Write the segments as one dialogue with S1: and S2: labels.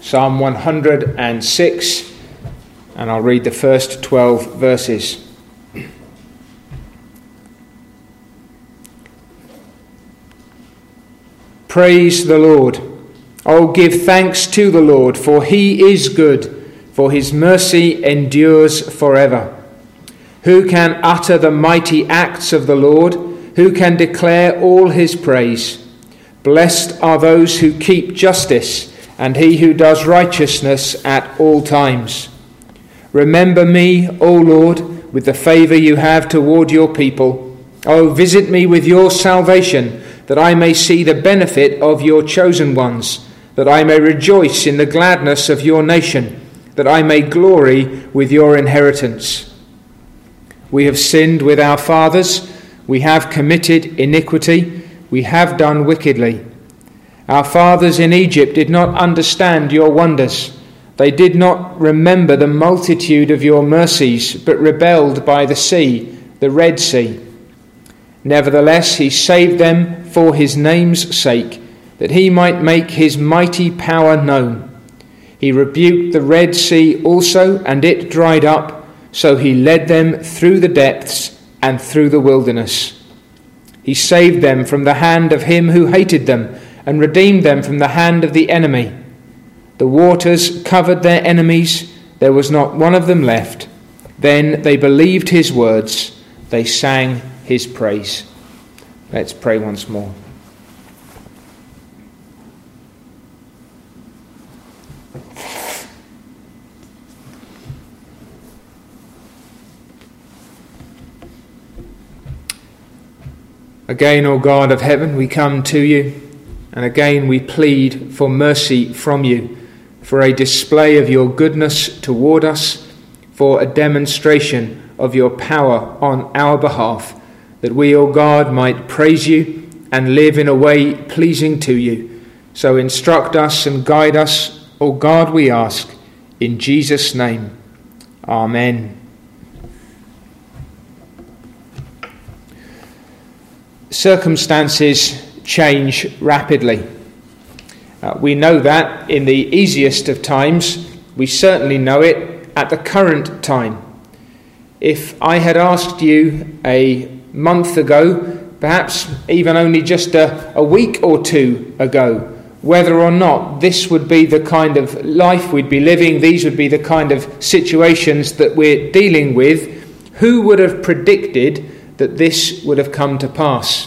S1: Psalm 106, and I'll read the first 12 verses. Praise the Lord. Oh, give thanks to the Lord, for he is good, for his mercy endures forever. Who can utter the mighty acts of the Lord? Who can declare all his praise? Blessed are those who keep justice, and he who does righteousness at all times. Remember me, O Lord, with the favour you have toward your people. Oh, visit me with your salvation, that I may see the benefit of your chosen ones, that I may rejoice in the gladness of your nation, that I may glory with your inheritance. We have sinned with our fathers, we have committed iniquity, we have done wickedly. Our fathers in Egypt did not understand your wonders. They did not remember the multitude of your mercies, but rebelled by the sea, the Red Sea. Nevertheless, he saved them for his name's sake, that he might make his mighty power known. He rebuked the Red Sea also, and it dried up, so he led them through the depths and through the wilderness. He saved them from the hand of him who hated them, and redeemed them from the hand of the enemy. The waters covered their enemies, there was not one of them left. Then they believed his words, they sang his praise. Let's pray once more. Again, O God of heaven, we come to you, and again we plead for mercy from you, for a display of your goodness toward us, for a demonstration of your power on our behalf, that we, O God, might praise you and live in a way pleasing to you. So instruct us and guide us, O God, we ask, in Jesus' name. Amen. Circumstances change rapidly. We know that in the easiest of times. We certainly know it at the current time. If I had asked you a month ago, perhaps even only just a week or two ago, whether or not this would be the kind of life we'd be living, these would be the kind of situations that we're dealing with, who would have predicted that this would have come to pass?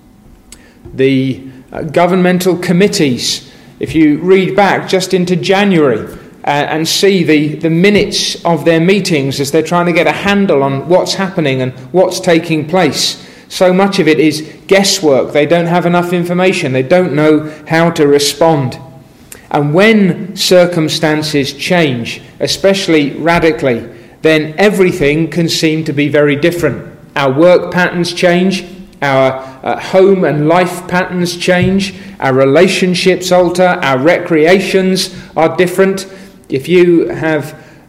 S1: The governmental committees, if you read back just into January and see the minutes of their meetings as they're trying to get a handle on what's happening and what's taking place, so much of it is guesswork. They don't have enough information. They don't know how to respond. And when circumstances change, especially radically, then everything can seem to be very different. Our work patterns change, our home and life patterns change, our relationships alter, our recreations are different. If you have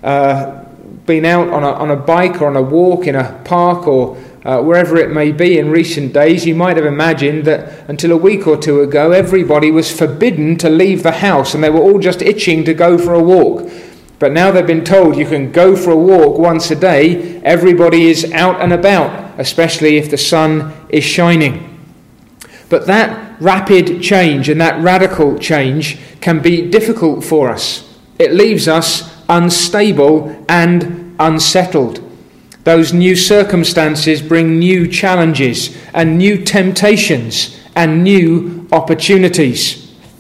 S1: been out on a bike or on a walk in a park or wherever it may be in recent days, you might have imagined that until a week or two ago everybody was forbidden to leave the house and they were all just itching to go for a walk. But now they've been told you can go for a walk once a day. Everybody is out and about, especially if the sun is shining. But that rapid change and that radical change can be difficult for us. It leaves us unstable and unsettled. Those new circumstances bring new challenges and new temptations and new opportunities.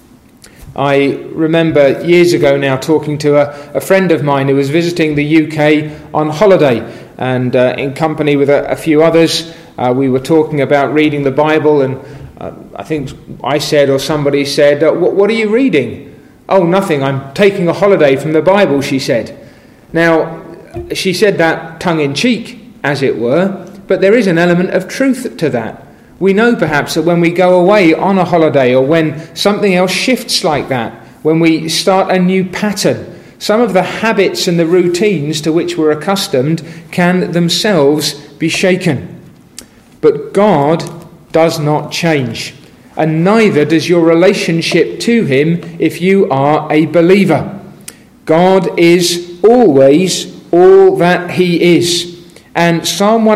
S1: I remember years ago now talking to a friend of mine who was visiting the UK on holiday, and in company with a few others, we were talking about reading the Bible, and I think I said or somebody said, what are you reading? Oh, nothing, I'm taking a holiday from the Bible, she said. Now, she said that tongue-in-cheek, as it were, but there is an element of truth to that. We know perhaps that when we go away on a holiday or when something else shifts like that, when we start a new pattern, some of the habits and the routines to which we're accustomed can themselves be shaken. But God does not change. and neither does your relationship to him if you are a believer. God is always all that he is. And Psalm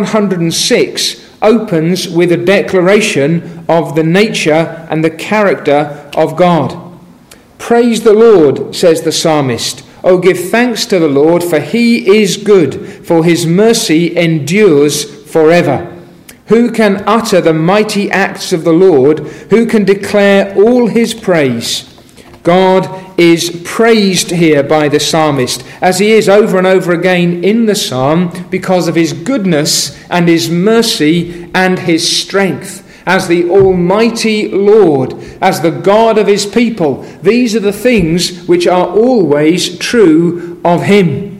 S1: 106 opens with a declaration of the nature and the character of God. Praise the Lord, says the psalmist. Oh, give thanks to the Lord, for he is good, for his mercy endures forever. Who can utter the mighty acts of the Lord? Who can declare all his praise? God is praised here by the psalmist, as he is over and over again in the psalm, because of his goodness and his mercy and his strength. As the Almighty Lord, as the God of his people, these are the things which are always true of him.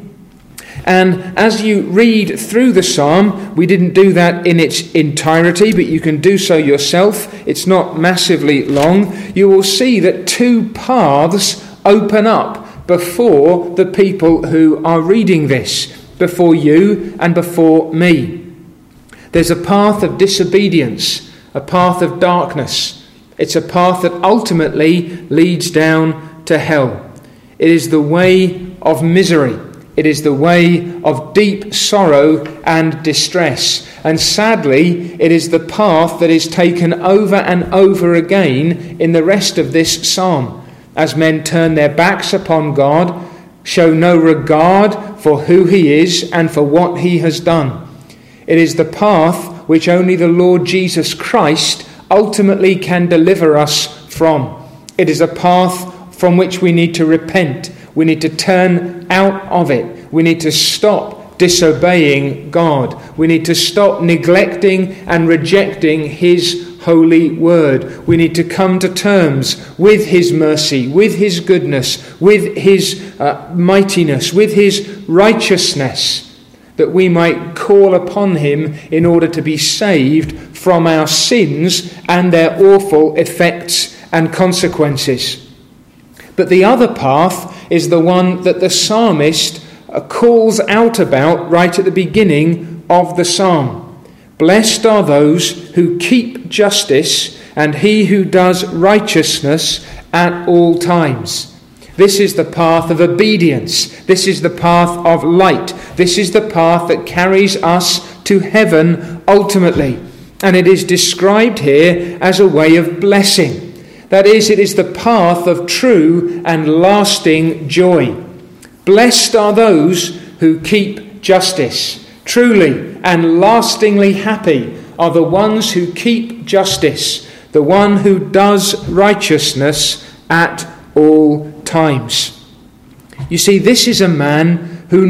S1: And as you read through the psalm, we didn't do that in its entirety, but you can do so yourself. It's not massively long. You will see that two paths open up before the people who are reading this, before you and before me. There's a path of disobedience, a path of darkness. It's a path that ultimately leads down to hell. It is the way of misery. It is the way of deep sorrow and distress. And sadly, it is the path that is taken over and over again in the rest of this psalm, as men turn their backs upon God, show no regard for who he is and for what he has done. It is the path which only the Lord Jesus Christ ultimately can deliver us from. It is a path from which we need to repent. We need to turn out of it. We need to stop disobeying God. We need to stop neglecting and rejecting his holy word. We need to come to terms with his mercy, with his goodness, with his mightiness, with his righteousness, that we might call upon him in order to be saved from our sins and their awful effects and consequences. But the other path is the one that the psalmist calls out about right at the beginning of the psalm. Blessed are those who keep justice, and he who does righteousness at all times. This is the path of obedience. This is the path of light. This is the path that carries us to heaven ultimately. And it is described here as a way of blessing. That is, it is the path of true and lasting joy. Blessed are those who keep justice. Truly and lastingly happy are the ones who keep justice, the one who does righteousness at all times. You see, this is a man who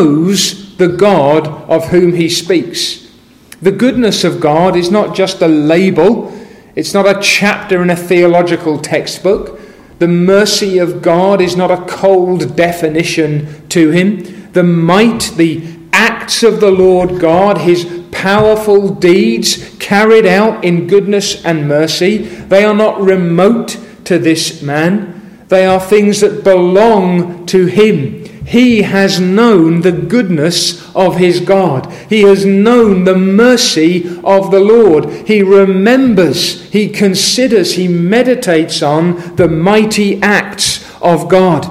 S1: knows the God of whom he speaks. The goodness of God is not just a label. It's not a chapter in a theological textbook. The mercy of God is not a cold definition to him. The might, the acts of the Lord God, his powerful deeds carried out in goodness and mercy, they are not remote to this man. They are things that belong to him. He has known the goodness of his God. He has known the mercy of the Lord. He remembers, he considers, he meditates on the mighty acts of God.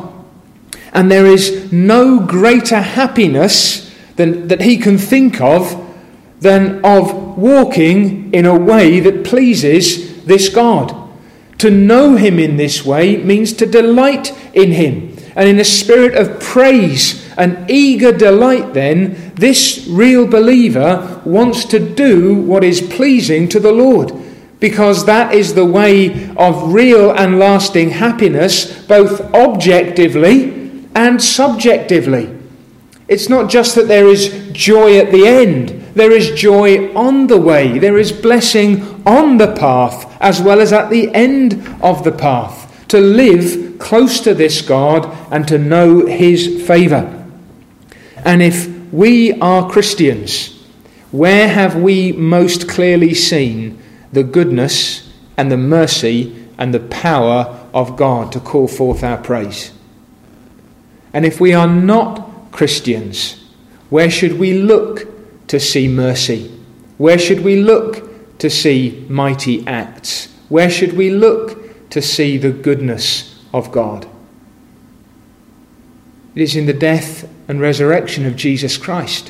S1: And there is no greater happiness that he can think of than of walking in a way that pleases this God. To know him in this way means to delight in him. And in a spirit of praise and eager delight then, this real believer wants to do what is pleasing to the Lord, because that is the way of real and lasting happiness, both objectively and subjectively. It's not just that there is joy at the end. There is joy on the way. There is blessing on the path as well as at the end of the path. To live close to this God and to know his favour. And if we are Christians, where have we most clearly seen the goodness and the mercy and the power of God to call forth our praise? And if we are not Christians, where should we look to see mercy? Where should we look to see mighty acts? Where should we look to see the goodness of God? It is in the death and resurrection of Jesus Christ.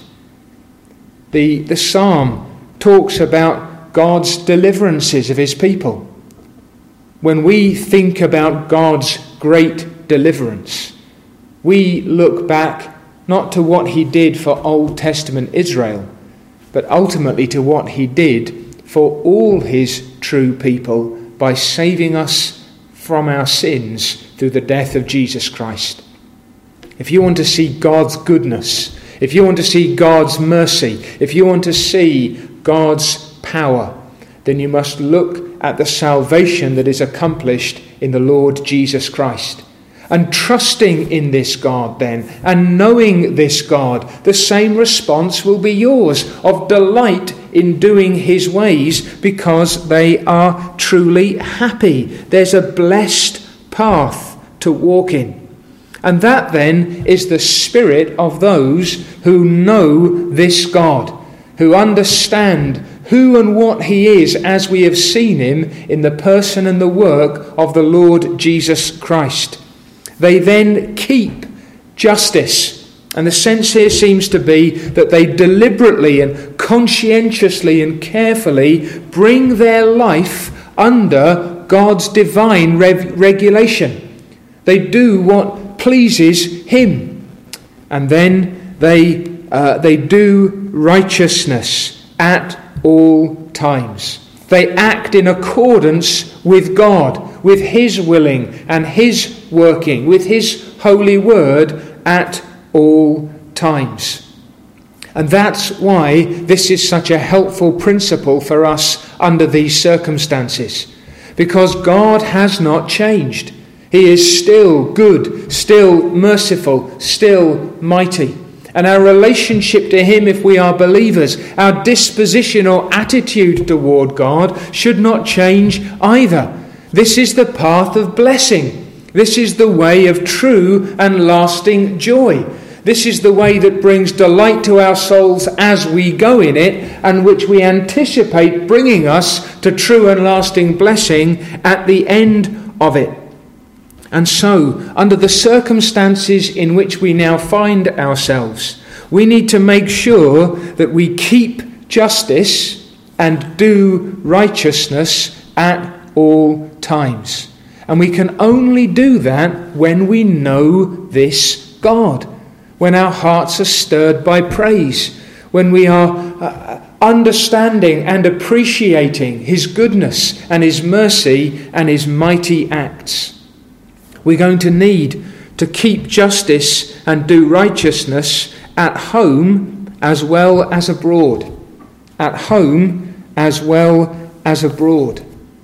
S1: The psalm talks about God's deliverances of his people. When we think about God's great deliverance, we look back not to what he did for Old Testament Israel, but ultimately to what he did for all his true people by saving us from our sins through the death of Jesus Christ. If you want to see God's goodness, if you want to see God's mercy, if you want to see God's power, then you must look at the salvation that is accomplished in the Lord Jesus Christ. And trusting in this God then, and knowing this God, the same response will be yours of delight in doing his ways, because they are truly happy. There's a blessed path to walk in. And that then is the spirit of those who know this God, who understand who and what he is as we have seen him in the person and the work of the Lord Jesus Christ. They then keep justice. And the sense here seems to be that they deliberately and conscientiously and carefully bring their life under God's divine regulation. They do what pleases him. And then they do righteousness at all times. They act in accordance with God, with his willing and his working, with his holy word at all times. And that's why this is such a helpful principle for us under these circumstances. Because God has not changed. He is still good, still merciful, still mighty. And our relationship to him, if we are believers, our disposition or attitude toward God should not change either. This is the path of blessing. This is the way of true and lasting joy. This is the way that brings delight to our souls as we go in it, and which we anticipate bringing us to true and lasting blessing at the end of it. And so, under the circumstances in which we now find ourselves, we need to make sure that we keep justice and do righteousness at all times. And we can only do that when we know this God, when our hearts are stirred by praise, when we are understanding and appreciating his goodness and his mercy and his mighty acts. We're going to need to keep justice and do righteousness at home as well as abroad. At home as well as abroad.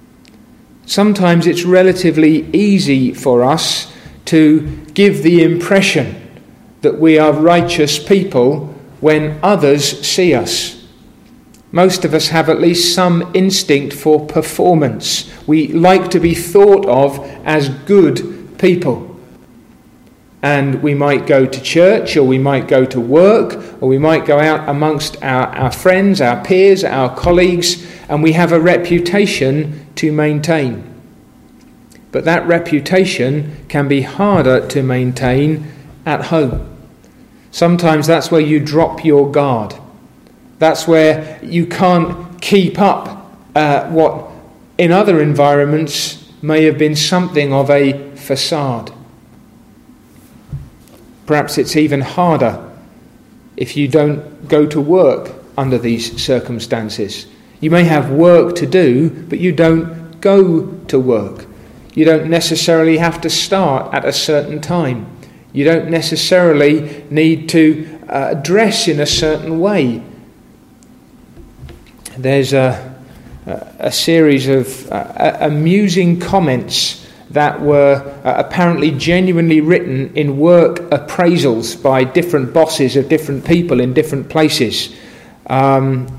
S1: Sometimes it's relatively easy for us to give the impression that we are righteous people when others see us. Most of us have at least some instinct for performance. We like to be thought of as good people. And we might go to church, or we might go to work, or we might go out amongst our friends, our peers, our colleagues, and we have a reputation to maintain. But that reputation can be harder to maintain at home. Sometimes that's where you drop your guard. That's where you can't keep up what in other environments may have been something of a facade. Perhaps it's even harder if you don't go to work under these circumstances. You may have work to do, but you don't go to work. You don't necessarily have to start at a certain time. You don't necessarily need to dress in a certain way. There's a series of amusing comments that were apparently genuinely written in work appraisals by different bosses of different people in different places. And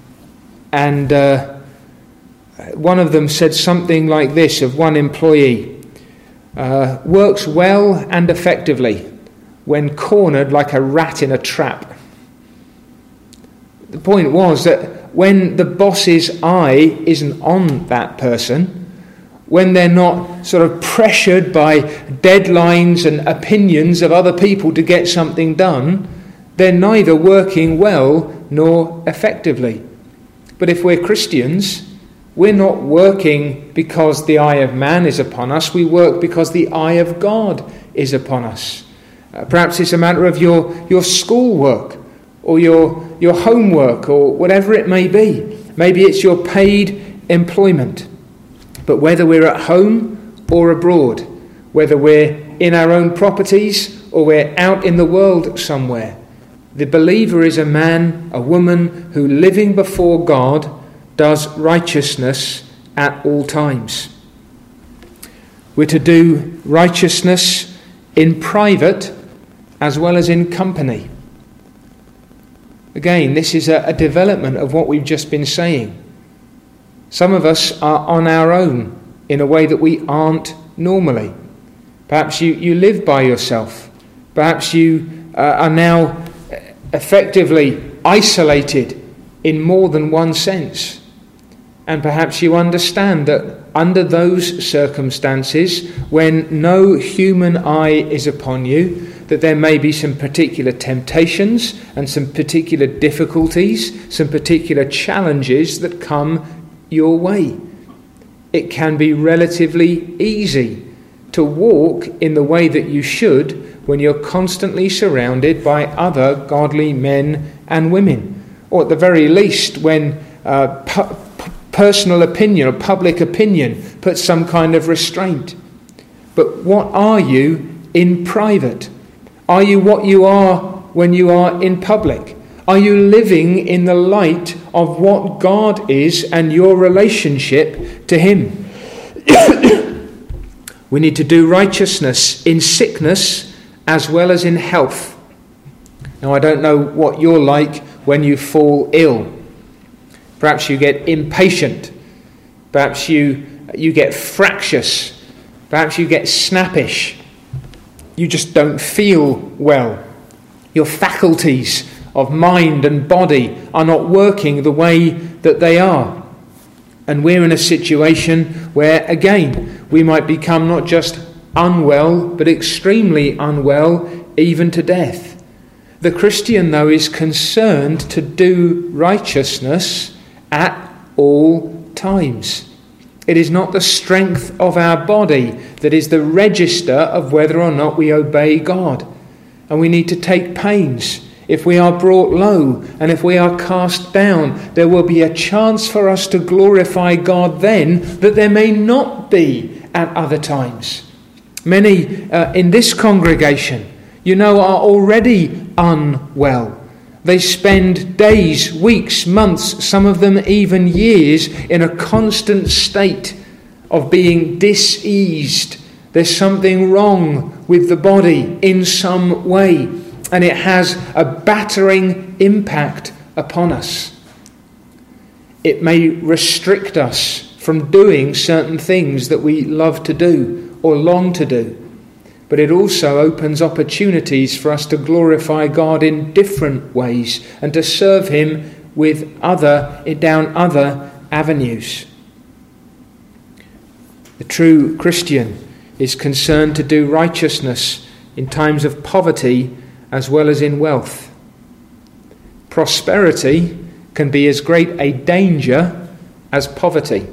S1: one of them said something like this of one employee: works well and effectively when cornered like a rat in a trap. The point was that when the boss's eye isn't on that person, when they're not sort of pressured by deadlines and opinions of other people to get something done, they're neither working well nor effectively. But if we're Christians, we're not working because the eye of man is upon us. We work because the eye of God is upon us. Perhaps it's a matter of your schoolwork or your homework or whatever it may be. Maybe it's your paid employment. But whether we're at home or abroad, whether we're in our own properties or we're out in the world somewhere, the believer is a man, a woman who, living before God, does righteousness at all times. We're to do righteousness in private as well as in company. Again, this is a development of what we've just been saying. Some of us are on our own in a way that we aren't normally. Perhaps you live by yourself. Perhaps you are now effectively isolated in more than one sense. And perhaps you understand that under those circumstances, when no human eye is upon you, that there may be some particular temptations and some particular difficulties, some particular challenges that come your way. It can be relatively easy to walk in the way that you should when you're constantly surrounded by other godly men and women, or at the very least when personal opinion or public opinion puts some kind of restraint. But what are you in private? Are you what you are when you are in public? Are you living in the light of what God is and your relationship to Him? We need to do righteousness in sickness as well as in health. Now, I don't know what you're like when you fall ill. Perhaps you get impatient. Perhaps you get fractious. Perhaps you get snappish. You just don't feel well. Your faculties of mind and body are not working the way that they are. And we're in a situation where, again, we might become not just unwell, but extremely unwell, even to death. The Christian, though, is concerned to do righteousness at all times. It is not the strength of our body that is the register of whether or not we obey God. And we need to take pains. If we are brought low and if we are cast down, there will be a chance for us to glorify God then that there may not be at other times. Many in this congregation, are already unwell. They spend days, weeks, months, some of them even years, in a constant state of being diseased. There's something wrong with the body in some way, and it has a battering impact upon us. It may restrict us from doing certain things that we love to do or long to do. But it also opens opportunities for us to glorify God in different ways and to serve Him down other avenues. The true Christian is concerned to do righteousness in times of poverty as well as in wealth. Prosperity can be as great a danger as poverty.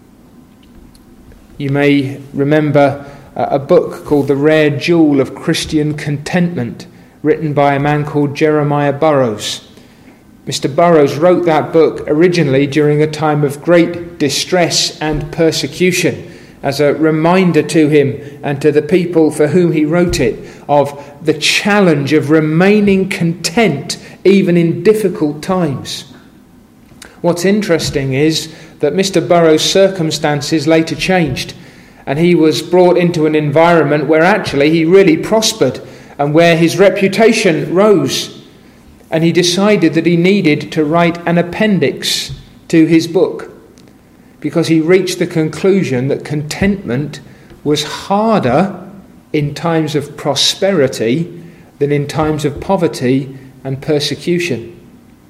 S1: You may remember a book called The Rare Jewel of Christian Contentment, written by a man called Jeremiah Burroughs. Mr. Burroughs wrote that book originally during a time of great distress and persecution, as a reminder to him and to the people for whom he wrote it of the challenge of remaining content even in difficult times. What's interesting is that Mr. Burroughs' circumstances later changed, and he was brought into an environment where actually he really prospered and where his reputation rose. And he decided that he needed to write an appendix to his book because he reached the conclusion that contentment was harder in times of prosperity than in times of poverty and persecution.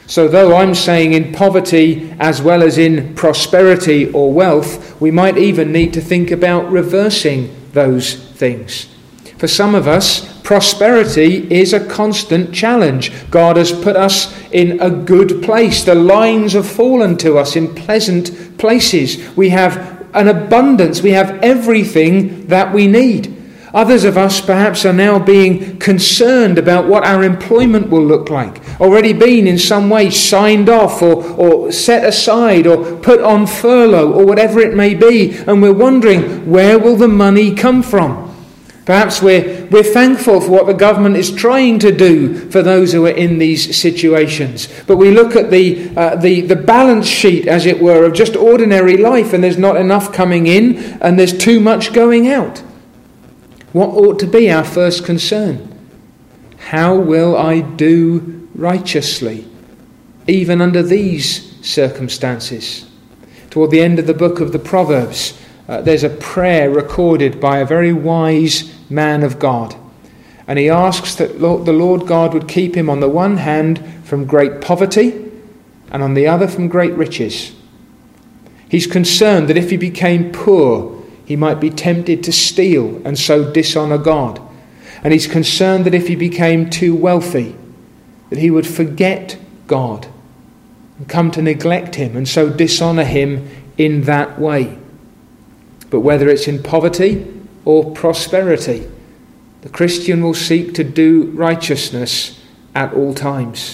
S1: So though I'm saying in poverty as well as in prosperity or wealth, we might even need to think about reversing those things. For some of us, prosperity is a constant challenge. God has put us in a good place. The lines have fallen to us in pleasant places. We have an abundance. We have everything that we need. Others of us perhaps are now being concerned about what our employment will look like. Already been in some way signed off or set aside or put on furlough or whatever it may be. And we're wondering, where will the money come from? Perhaps we're thankful for what the government is trying to do for those who are in these situations. But we look at the balance sheet, as it were, of just ordinary life, and there's not enough coming in and there's too much going out. What ought to be our first concern? How will I do righteously, even under these circumstances? Toward the end of the book of the Proverbs, there's a prayer recorded by a very wise man of God. And he asks that the Lord God would keep him on the one hand from great poverty and on the other from great riches. He's concerned that if he became poor, he might be tempted to steal and so dishonour God. And he's concerned that if he became too wealthy, that he would forget God and come to neglect him and so dishonour him in that way. But whether it's in poverty or prosperity, the Christian will seek to do righteousness at all times.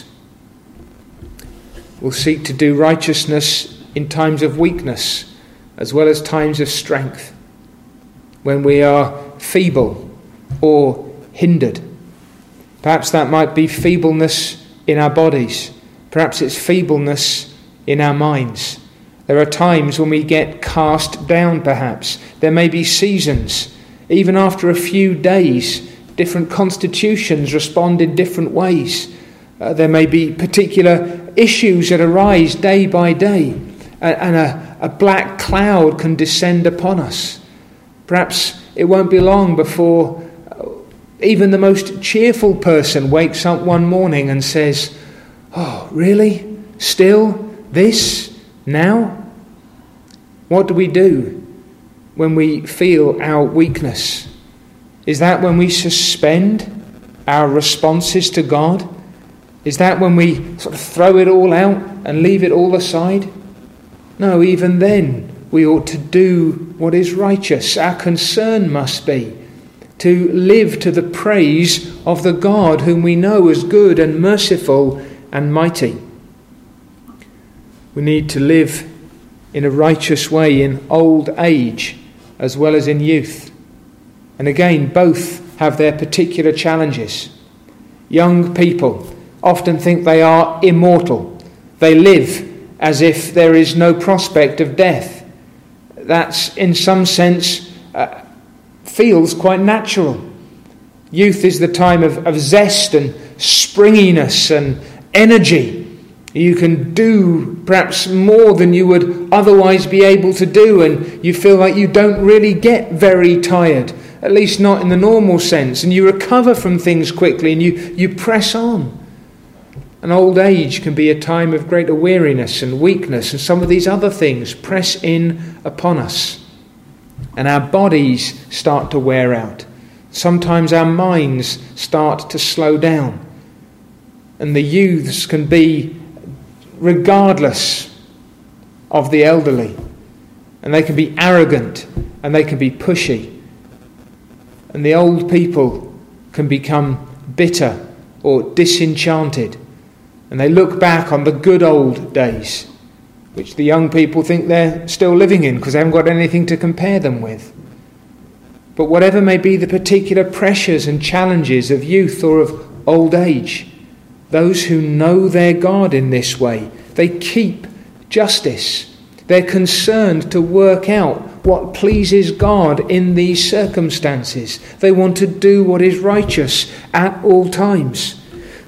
S1: We'll seek to do righteousness in times of weakness as well as times of strength, when we are feeble or hindered. Perhaps that might be feebleness in our bodies. Perhaps it's feebleness in our minds. There are times when we get cast down, perhaps. There may be seasons. Even after a few days, different constitutions respond in different ways. There may be particular issues that arise day by day, and a black cloud can descend upon us. Perhaps it won't be long before even the most cheerful person wakes up one morning and says, "Oh, really? Still? This? Now?" What do we do when we feel our weakness? Is that when we suspend our responses to God? Is that when we sort of throw it all out and leave it all aside? No, even then we ought to do what is righteous. Our concern must be to live to the praise of the God whom we know as good and merciful and mighty. We need to live in a righteous way in old age as well as in youth. And again, both have their particular challenges. Young people often think they are immortal. They live as if there is no prospect of death. That's, in some sense, feels quite natural. Youth is the time of zest and springiness and energy. You can do perhaps more than you would otherwise be able to do, and you feel like you don't really get very tired, at least not in the normal sense, and you recover from things quickly and you press on. And old age can be a time of greater weariness and weakness, and some of these other things press in upon us. And our bodies start to wear out. Sometimes our minds start to slow down. And the youths can be regardless of the elderly. And they can be arrogant and they can be pushy. And the old people can become bitter or disenchanted. And they look back on the good old days, which the young people think they're still living in because they haven't got anything to compare them with. But whatever may be the particular pressures and challenges of youth or of old age, those who know their God in this way, they keep justice. They're concerned to work out what pleases God in these circumstances. They want to do what is righteous at all times.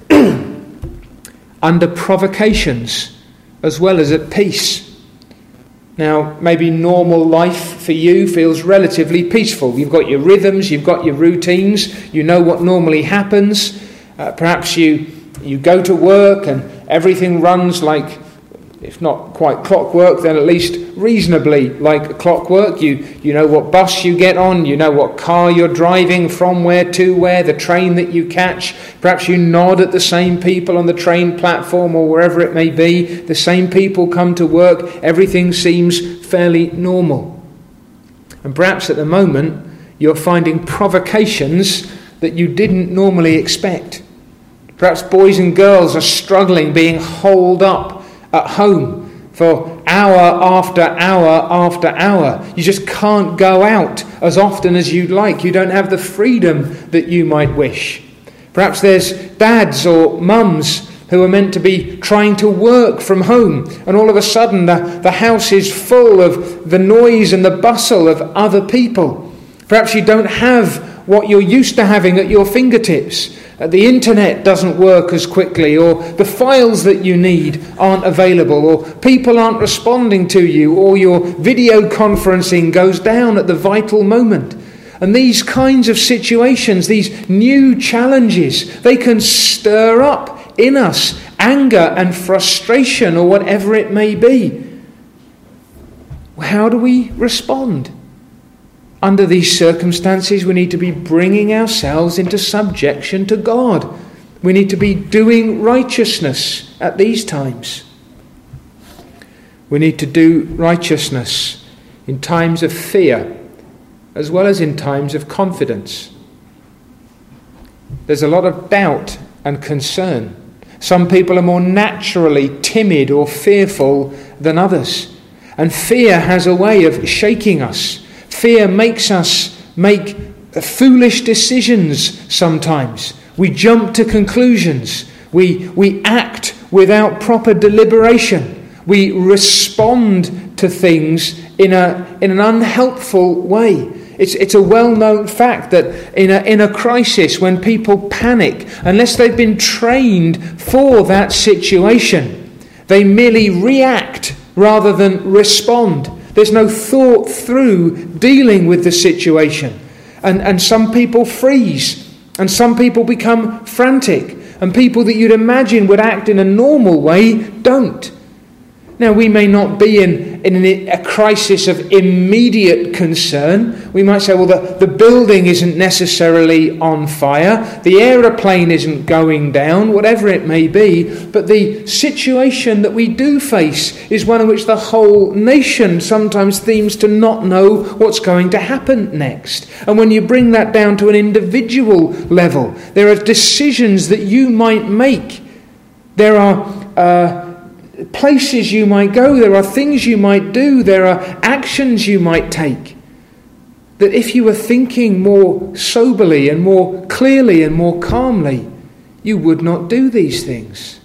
S1: Under provocations as well as at peace. Now, maybe normal life for you feels relatively peaceful. You've got your rhythms, you've got your routines, you know what normally happens. Perhaps you go to work and everything runs like, if not quite clockwork, then at least reasonably like clockwork. You know what bus you get on, you know what car you're driving, from where to where, the train that you catch. Perhaps you nod at the same people on the train platform or wherever it may be. The same people come to work. Everything seems fairly normal. And perhaps at the moment you're finding provocations that you didn't normally expect. Perhaps boys and girls are struggling, being holed up at home for hour after hour after hour. You just can't go out as often as you'd like. You don't have the freedom that you might wish. Perhaps there's dads or mums who are meant to be trying to work from home, and all of a sudden the house is full of the noise and the bustle of other people. Perhaps you don't have what you're used to having at your fingertips. The internet doesn't work as quickly, or the files that you need aren't available, or people aren't responding to you, or your video conferencing goes down at the vital moment. And these kinds of situations, these new challenges, they can stir up in us anger and frustration, or whatever it may be. How do we respond? Under these circumstances, we need to be bringing ourselves into subjection to God. We need to be doing righteousness at these times. We need to do righteousness in times of fear as well as in times of confidence. There's a lot of doubt and concern. Some people are more naturally timid or fearful than others. And fear has a way of shaking us. Fear makes us make foolish decisions sometimes. We jump to conclusions. We act without proper deliberation. We respond to things in an unhelpful way. It's a well-known fact that in a crisis, when people panic, unless they've been trained for that situation, they merely react rather than respond. There's no thought through dealing with the situation. And some people freeze. And some people become frantic. And people that you'd imagine would act in a normal way don't. Now, we may not be in a crisis of immediate concern. We might say, well, the building isn't necessarily on fire. The aeroplane isn't going down, whatever it may be. But the situation that we do face is one in which the whole nation sometimes seems to not know what's going to happen next. And when you bring that down to an individual level, there are decisions that you might make. There are places you might go, there are things you might do, there are actions you might take, that if you were thinking more soberly and more clearly and more calmly, you would not do these things.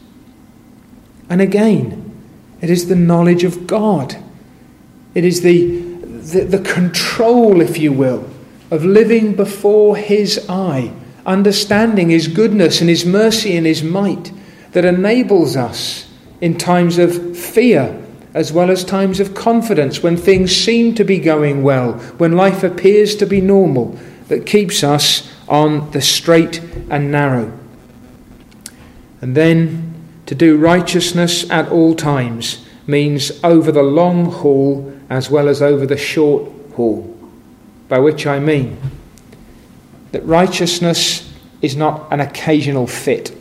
S1: And again, it is the knowledge of God. It is the control, if you will, of living before His eye, understanding His goodness and His mercy and His might, that enables us in times of fear as well as times of confidence, when things seem to be going well, when life appears to be normal, that keeps us on the straight and narrow. And then to do righteousness at all times means over the long haul as well as over the short haul, by which I mean that righteousness is not an occasional fit.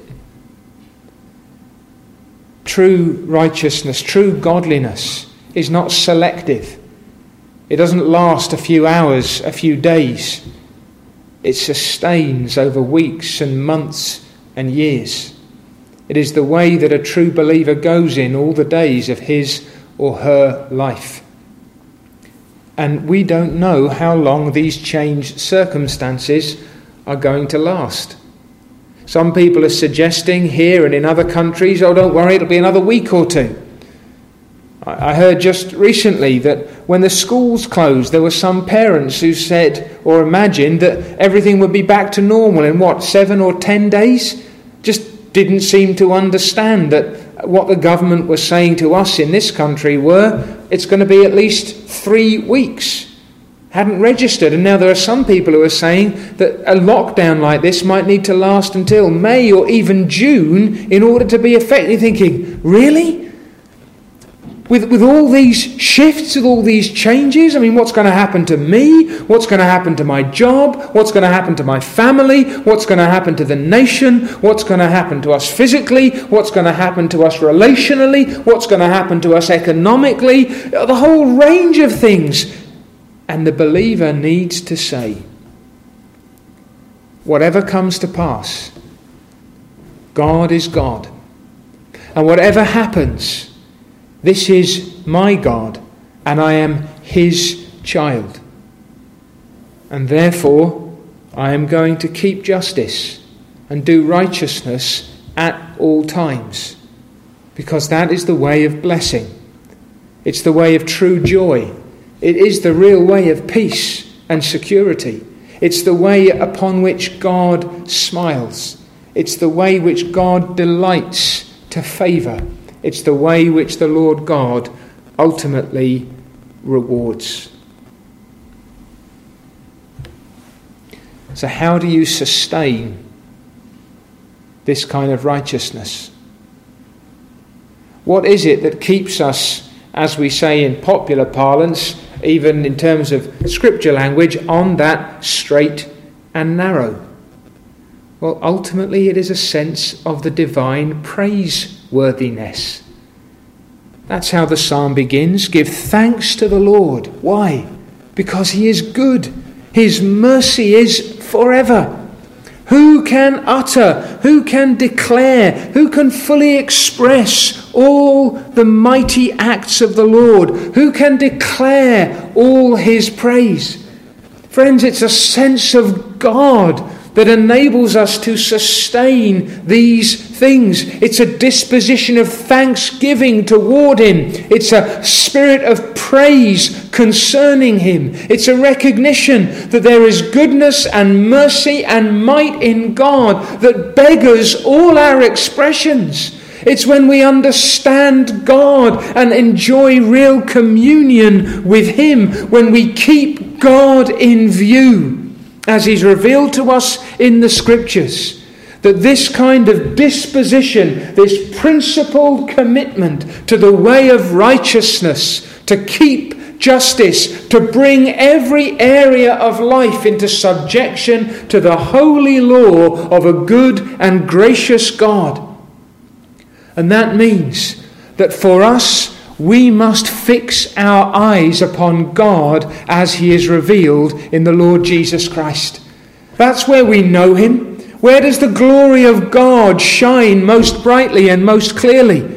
S1: True righteousness, true godliness is not selective. It doesn't last a few hours, a few days. It sustains over weeks and months and years. It is the way that a true believer goes in all the days of his or her life. And we don't know how long these changed circumstances are going to last. Some people are suggesting here and in other countries, oh, don't worry, it'll be another week or two. I heard just recently that when the schools closed, there were some parents who said or imagined that everything would be back to normal in 7 or 10 days? Just didn't seem to understand that what the government was saying to us in this country it's going to be at least 3 weeks. hadn't registered. And now there are some people who are saying that a lockdown like this might need to last until May or even June in order to be effective. You're thinking, really? With all these shifts, with all these changes, I mean, what's going to happen to me? What's going to happen to my job? What's going to happen to my family? What's going to happen to the nation? What's going to happen to us physically? What's going to happen to us relationally? What's going to happen to us economically? The whole range of things. And the believer needs to say, whatever comes to pass, God is God. And whatever happens, this is my God, and I am his child. And therefore, I am going to keep justice and do righteousness at all times, because that is the way of blessing. It's the way of true joy. It is the real way of peace and security. It's the way upon which God smiles. It's the way which God delights to favour. It's the way which the Lord God ultimately rewards. So how do you sustain this kind of righteousness? What is it that keeps us, as we say in popular parlance, even in terms of scripture language, on that straight and narrow? Well, ultimately it is a sense of the divine praiseworthiness. That's how the psalm begins. Give thanks to the Lord. Why? Because he is good. His mercy is forever. Who can utter, who can declare, who can fully express all the mighty acts of the Lord? Who can declare all his praise? Friends, it's a sense of God that enables us to sustain these things. It's a disposition of thanksgiving toward him. It's a spirit of praise concerning him. It's a recognition that there is goodness and mercy and might in God that beggars all our expressions. It's when we understand God and enjoy real communion with him, when we keep God in view as he's revealed to us in the scriptures, that this kind of disposition, this principled commitment to the way of righteousness, to keep justice, to bring every area of life into subjection to the holy law of a good and gracious God. And that means that for us, we must fix our eyes upon God as he is revealed in the Lord Jesus Christ. That's where we know him. Where does the glory of God shine most brightly and most clearly?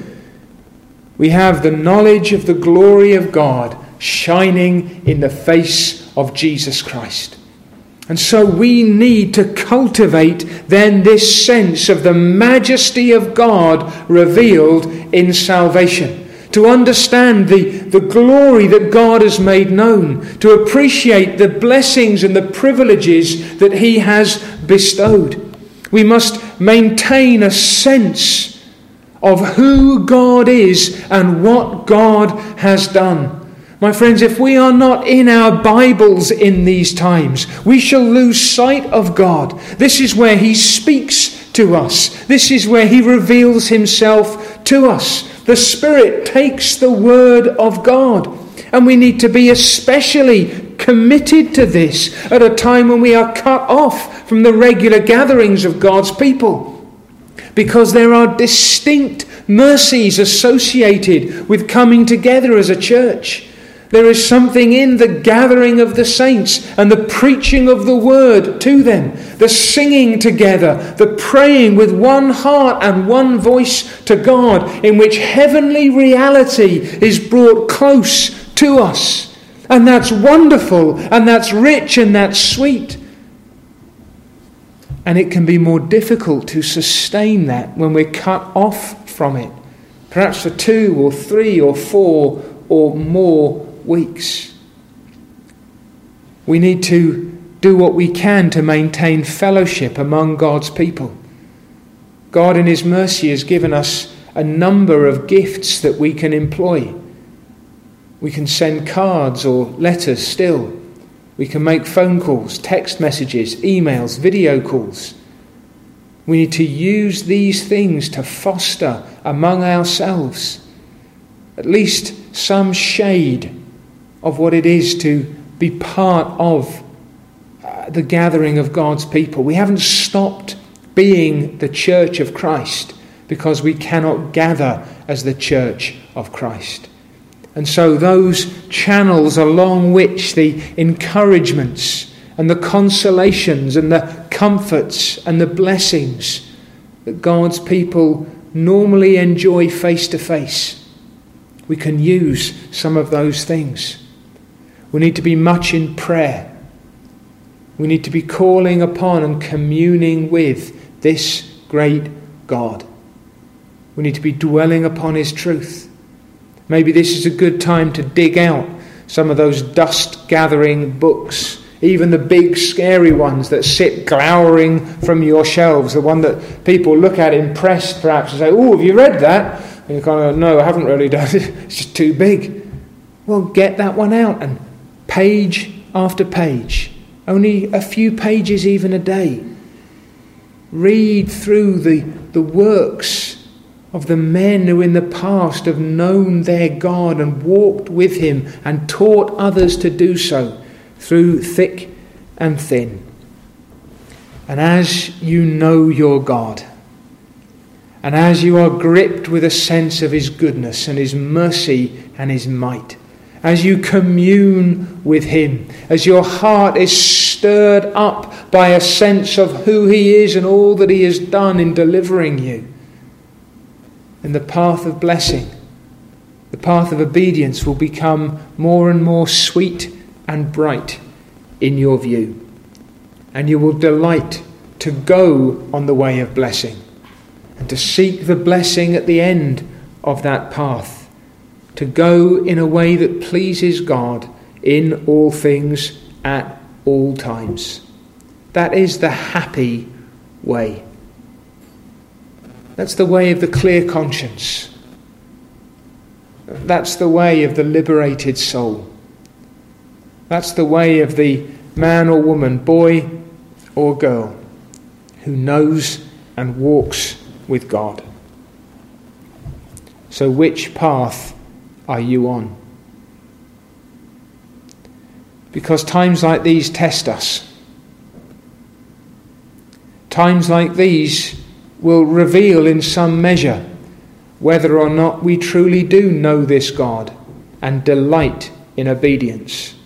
S1: We have the knowledge of the glory of God shining in the face of Jesus Christ. And so we need to cultivate then this sense of the majesty of God revealed in salvation. To understand the glory that God has made known. To appreciate the blessings and the privileges that he has bestowed. We must maintain a sense of who God is and what God has done. My friends, if we are not in our Bibles in these times, we shall lose sight of God. This is where he speaks to us. This is where he reveals himself to us. The Spirit takes the word of God. And we need to be especially committed to this at a time when we are cut off from the regular gatherings of God's people. Because there are distinct mercies associated with coming together as a church. There is something in the gathering of the saints and the preaching of the word to them, the singing together, the praying with one heart and one voice to God, in which heavenly reality is brought close to us. And that's wonderful, and that's rich, and that's sweet. And it can be more difficult to sustain that when we're cut off from it, perhaps for 2 or 3 or 4 or more weeks. We need to do what we can to maintain fellowship among God's people. God in his mercy has given us a number of gifts that we can employ. We can send cards or letters still. We can make phone calls, text messages, emails, video calls. We need to use these things to foster among ourselves at least some shade of what it is to be part of the gathering of God's people. We haven't stopped being the church of Christ because we cannot gather as the church of Christ. And so those channels along which the encouragements and the consolations and the comforts and the blessings that God's people normally enjoy face to face, we can use some of those things. We need to be much in prayer. We need to be calling upon and communing with this great God. We need to be dwelling upon his truth. Maybe this is a good time to dig out some of those dust-gathering books, even the big scary ones that sit glowering from your shelves, the one that people look at impressed perhaps and say, "Oh, have you read that?" And you kind of, "No, I haven't really done it. It's just too big." Well, get that one out and page after page, only a few pages even a day. Read through the works of the men who in the past have known their God and walked with him and taught others to do so through thick and thin. And as you know your God, and as you are gripped with a sense of his goodness and his mercy and his might, as you commune with him, as your heart is stirred up by a sense of who he is and all that he has done in delivering you, then the path of blessing, the path of obedience will become more and more sweet and bright in your view. And you will delight to go on the way of blessing and to seek the blessing at the end of that path, to go in a way that pleases God in all things at all times. That is the happy way. That's the way of the clear conscience. That's the way of the liberated soul. That's the way of the man or woman, boy or girl, who knows and walks with God. So which path are you on? Because times like these test us. Times like these will reveal in some measure whether or not we truly do know this God and delight in obedience,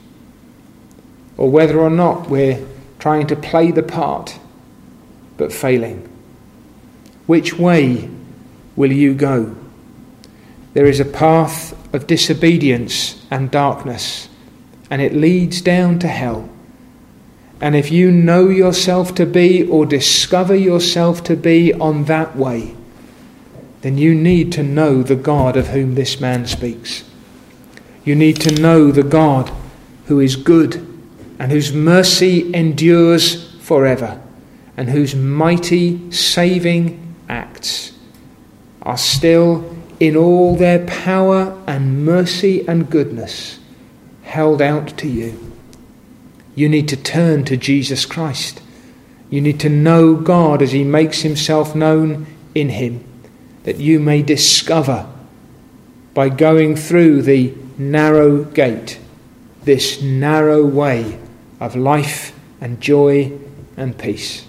S1: or whether or not we're trying to play the part but failing. Which way will you go? There is a path of disobedience and darkness, and it leads down to hell. And if you know yourself to be or discover yourself to be on that way, then you need to know the God of whom this man speaks. You need to know the God who is good and whose mercy endures forever and whose mighty saving acts are still in all their power and mercy and goodness held out to you. You need to turn to Jesus Christ. You need to know God as he makes himself known in him, that you may discover by going through the narrow gate, this narrow way of life and joy and peace.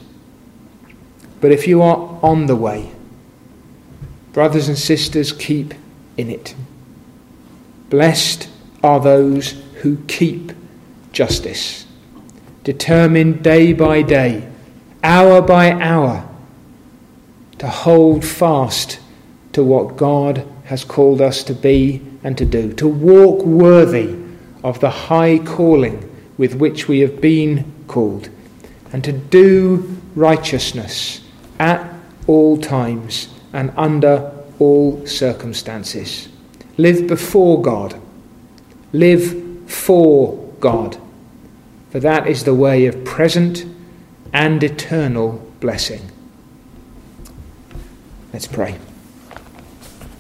S1: But if you are on the way, brothers and sisters, keep in it. Blessed are those who keep justice, determined day by day, hour by hour, to hold fast to what God has called us to be and to do, to walk worthy of the high calling with which we have been called, and to do righteousness at all times and under all circumstances. Live before God. Live for God. For that is the way of present and eternal blessing. Let's pray.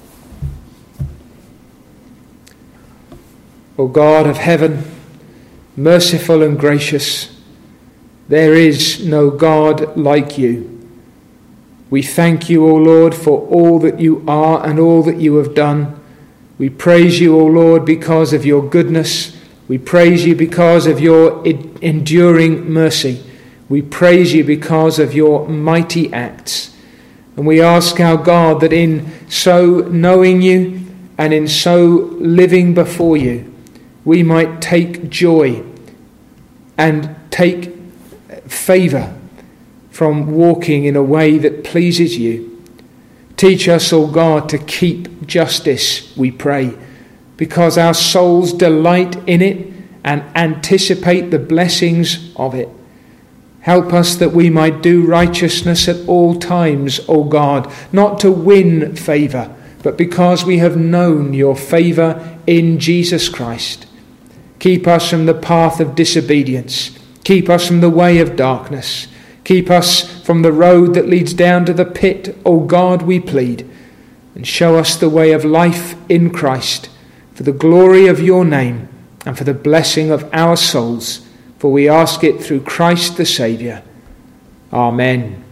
S1: O God of heaven, merciful and gracious. There is no God like you. We thank you, O Lord, for all that you are and all that you have done. We praise you, O Lord, because of your goodness. We praise you because of your enduring mercy. We praise you because of your mighty acts. And we ask our God that in so knowing you and in so living before you, we might take joy and take favour from walking in a way that pleases you. Teach us, O God, to keep justice, we pray, because our souls delight in it and anticipate the blessings of it. Help us that we might do righteousness at all times, O God, not to win favour, but because we have known your favour in Jesus Christ. Keep us from the path of disobedience. Keep us from the way of darkness. Keep us from the road that leads down to the pit, O God, we plead. And show us the way of life in Christ, for the glory of your name and for the blessing of our souls. For we ask it through Christ the Saviour. Amen.